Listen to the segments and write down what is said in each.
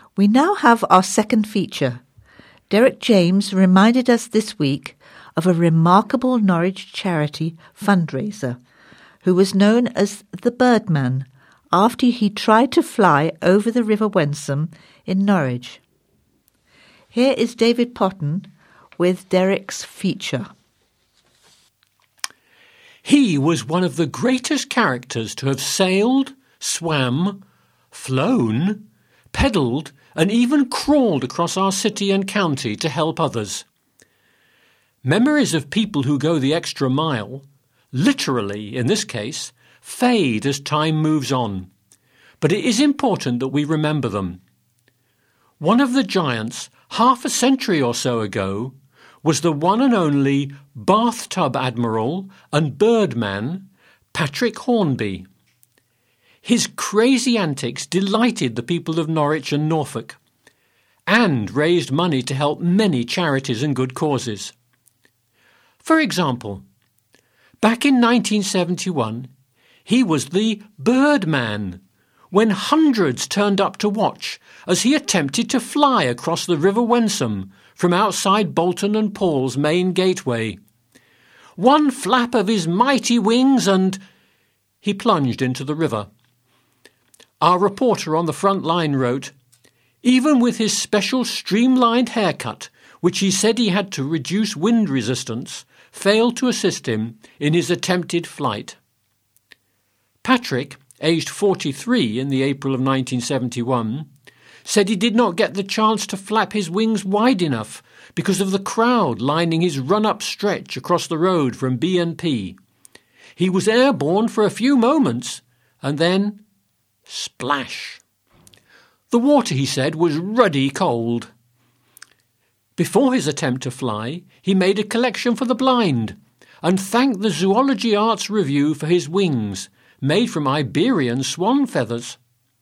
We now have our second feature. Derek James reminded us this week of a remarkable Norwich charity fundraiser who was known as the Birdman after he tried to fly over the River Wensum in Norwich. Here is David Potton with Derek's feature. He was one of the greatest characters to have sailed, swam, flown, pedalled, and even crawled across our city and county to help others. Memories of people who go the extra mile, literally in this case, fade as time moves on, but it is important that we remember them. One of the giants, half a century or so ago, was the one and only bathtub admiral and birdman Patrick Hornby. His crazy antics delighted the people of Norwich and Norfolk, and raised money to help many charities and good causes. For example, back in 1971, he was the Birdman, when hundreds turned up to watch as he attempted to fly across the River Wensum from outside Bolton and Paul's main gateway. One flap of his mighty wings and he plunged into the river. Our reporter on the front line wrote, "Even with his special streamlined haircut, which he said he had to reduce wind resistance, failed to assist him in his attempted flight." Patrick, aged 43 in the April of 1971, said he did not get the chance to flap his wings wide enough because of the crowd lining his run-up stretch across the road from B&P. He was airborne for a few moments, and then splash. The water, he said, was ruddy cold. Before his attempt to fly, he made a collection for the blind and thanked the Zoology Arts Review for his wings, made from Iberian swan feathers.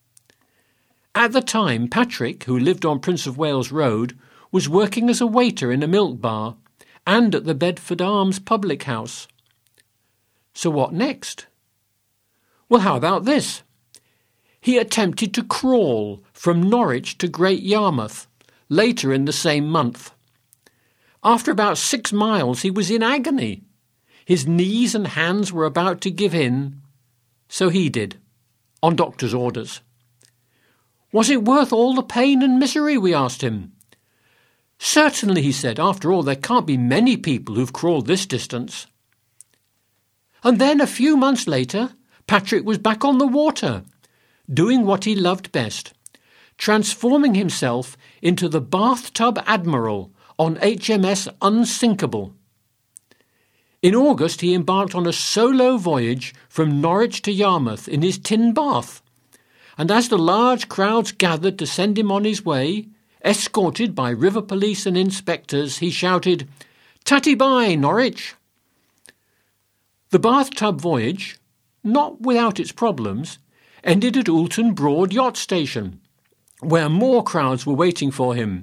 At the time, Patrick, who lived on Prince of Wales Road, was working as a waiter in a milk bar and at the Bedford Arms public house. So what next? Well, how about this? He attempted to crawl from Norwich to Great Yarmouth later in the same month. After about 6 miles, he was in agony. His knees and hands were about to give in, so he did, on doctor's orders. Was it worth all the pain and misery, we asked him. Certainly, he said. After all, there can't be many people who've crawled this distance. And then, a few months later, Patrick was back on the water, doing what he loved best, transforming himself into the bathtub admiral on HMS Unsinkable. In August, he embarked on a solo voyage from Norwich to Yarmouth in his tin bath, and as the large crowds gathered to send him on his way, escorted by river police and inspectors, he shouted, "Tatty bye, Norwich!" The bathtub voyage, not without its problems, ended at Oulton Broad Yacht Station, where more crowds were waiting for him.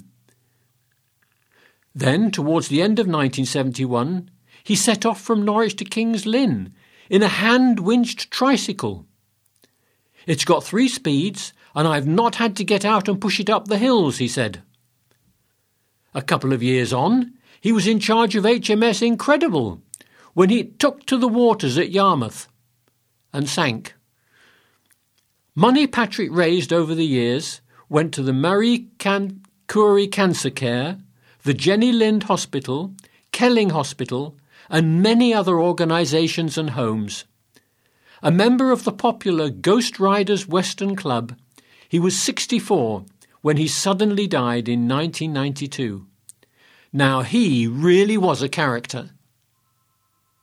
Then, towards the end of 1971, he set off from Norwich to King's Lynn in a hand-winched tricycle. "It's got 3 speeds, and I've not had to get out and push it up the hills," he said. A couple of years on, he was in charge of HMS Incredible when he took to the waters at Yarmouth and sank. Money Patrick raised over the years went to the Marie Curie Cancer Care, the Jenny Lind Hospital, Kelling Hospital, and many other organisations and homes. A member of the popular Ghost Riders Western Club, he was 64 when he suddenly died in 1992. Now he really was a character.